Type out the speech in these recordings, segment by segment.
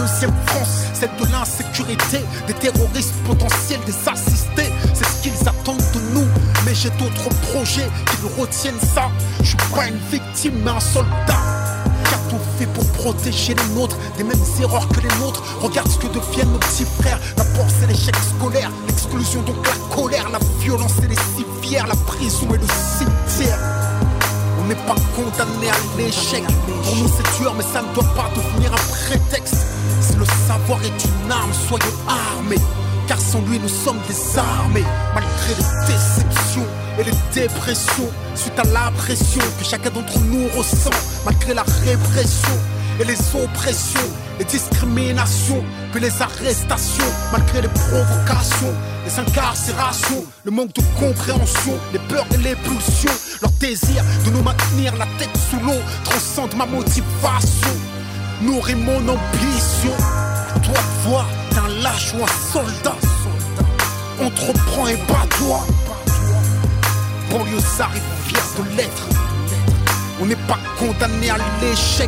deuxième France, celle de l'insécurité, des terroristes potentiels, des assistés. C'est ce qu'ils attendent de nous, mais j'ai d'autres projets qui nous retiennent ça. Je suis pas une victime mais un soldat qui a tout fait pour protéger les nôtres des mêmes erreurs que les nôtres. Regarde ce que deviennent nos petits frères. D'abord c'est l'échec scolaire, l'exclusion donc la colère, la violence et les civières, la prison et le cimetière. On n'est pas condamné à l'échec. Pour nous c'est dur mais ça ne doit pas devenir un prétexte. Si le savoir est une arme, soyons armés, car sans lui nous sommes désarmés. Malgré les déceptions et les dépressions, suite à la pression que chacun d'entre nous ressent, malgré la répression et les oppressions, les discriminations, puis les arrestations, malgré les provocations, les incarcérations, le manque de compréhension, les peurs et les pulsions, leur désir de nous maintenir la tête sous l'eau transcende ma motivation, nourrit mon ambition. Toi de voir d'un lâche ou un soldat, entreprends et bats-toi. Banlieusard est fier de l'être. On n'est pas condamné à l'échec.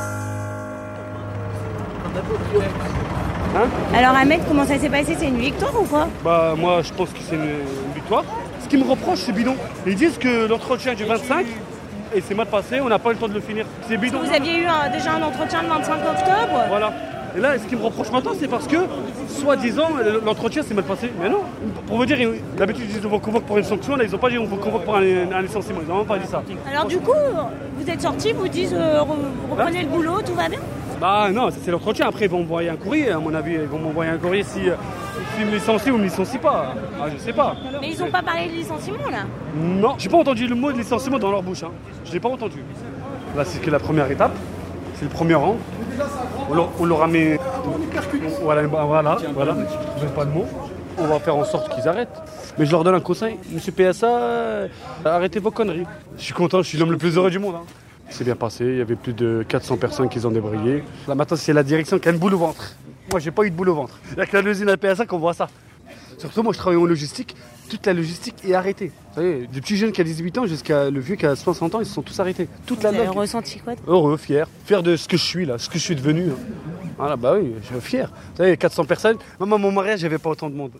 Hein? Alors Ahmed, comment ça s'est passé? C'est une victoire ou quoi? Bah moi je pense que c'est une victoire. Ce qu'ils me reprochent c'est bidon. Ils disent que l'entretien du 25 et c'est mal passé, on n'a pas eu le temps de le finir. C'est bidon. Vous aviez eu déjà un entretien le 25 octobre? Voilà. Et là, ce qu'ils me reprochent maintenant, c'est parce que, soi-disant, l'entretien s'est mal passé. Mais non. Pour vous dire, d'habitude, ils disent on vous convoque pour une sanction. Là, ils n'ont pas dit on vous convoque pour un licenciement. Ils n'ont même pas dit ça. Alors du coup, vous êtes sortis, vous dites reprenez le boulot, tout va bien? Bah non, c'est l'entretien. Après, ils vont m'envoyer un courrier. À mon avis, ils vont m'envoyer un courrier si ils me licencient ou me licencient pas. Ah, je sais pas. Mais ils n'ont pas parlé de licenciement, là? Non, j'ai pas entendu le mot de licenciement dans leur bouche. Hein. Je l'ai pas entendu. Là, c'est que la première étape. C'est le premier rang. On leur a mis... Voilà. Je ne pas de mots. On va faire en sorte qu'ils arrêtent. Mais je leur donne un conseil. Monsieur PSA, arrêtez vos conneries. Je suis content, je suis l'homme le plus heureux du monde. Hein. C'est bien passé, il y avait plus de 400 personnes qui ont débrayé. Là maintenant, c'est la direction qui a une boule au ventre. Moi, j'ai pas eu de boule au ventre. Il n'y a que la usine à PSA qu'on voit ça. Surtout, moi, je travaille en logistique. Toute la logistique est arrêtée. Vous savez, des petits jeunes qui ont 18 ans jusqu'à le vieux qui a 60 ans, ils se sont tous arrêtés. Toute la Vous avez ressenti quoi? Heureux, fier. Fier de ce que je suis là, ce que je suis devenu. Voilà, bah oui, je suis fier. Vous savez, 400 personnes. Même à mon mariage, il n'y avait pas autant de monde.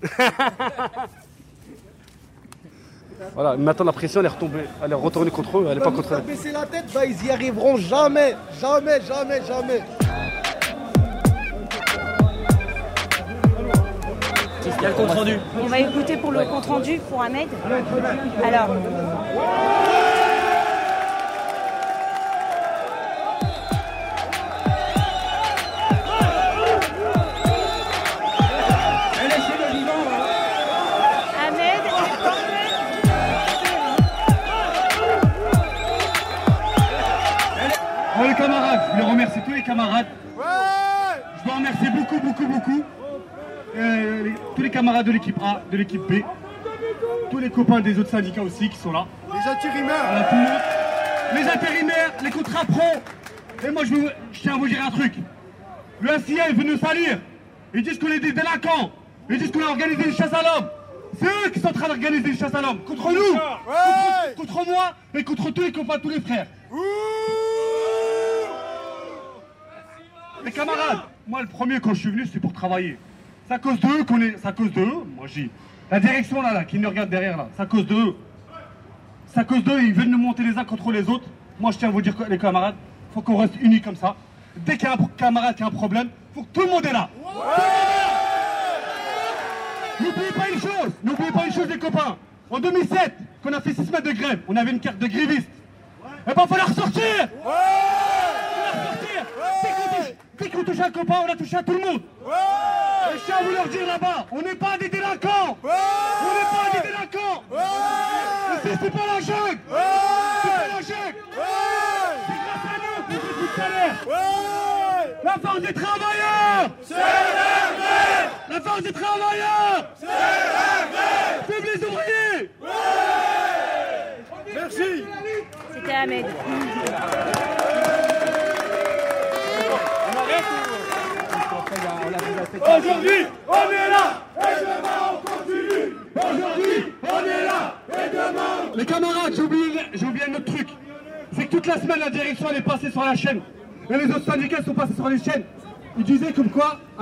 Voilà, maintenant la pression elle est retombée, elle est retournée contre eux, elle n'est pas contre eux. Baisser la tête, bah, ils y arriveront jamais. Il y a le compte rendu. On va écouter pour le compte rendu pour Ahmed. Alors. Les camarades, je voulais remercier tous les camarades. Ouais, je veux remercier beaucoup. Tous les camarades de l'équipe A, de l'équipe B, tous les copains des autres syndicats aussi qui sont là. Les intérimaires. Voilà, tout le monde. Les intérimaires, les contrats pro. Et moi je tiens à vous dire un truc. Le SIA est venu nous salir. Ils disent qu'on est des délinquants. Ils disent qu'on a organisé une chasse à l'homme. C'est eux qui sont en train d'organiser une chasse à l'homme. Contre nous. Ouais. Contre moi et contre tous les copains, tous les frères. Les camarades, moi le premier quand je suis venu c'est pour travailler. C'est à cause d'eux qu'on est. C'est à cause d'eux, moi je dis. La direction là, qui nous regarde derrière là, c'est à cause d'eux. C'est à cause d'eux, ils veulent nous monter les uns contre les autres. Moi je tiens à vous dire les camarades, faut qu'on reste unis comme ça. Dès qu'il y a un camarade qui a un problème, faut que tout le monde est là. N'oubliez pas une chose les copains. En 2007, quand on a fait 6 mètres de grève, on avait une carte de gréviste. Eh ben faut la ressortir. Dès qu'on touche un copain, on a touché à tout le monde. Et je tiens à vous leur dire là-bas, on n'est pas des délinquants. On n'est pas des délinquants. C'est pas la jungle. C'est pas la jungle. C'est grâce à nous qu'on fait tout salaire. La force des travailleurs. C'est la grève. La force des travailleurs. C'est la grève. Vive les ouvriers. Merci. C'était Ahmed. Aujourd'hui, on est là, et demain on continue. Aujourd'hui, on est là, et demain... Les camarades, j'ai oublié un autre truc. C'est que toute la semaine, la direction elle est passée sur la chaîne. Et les autres syndicats sont passés sur les chaînes. il disait comme quoi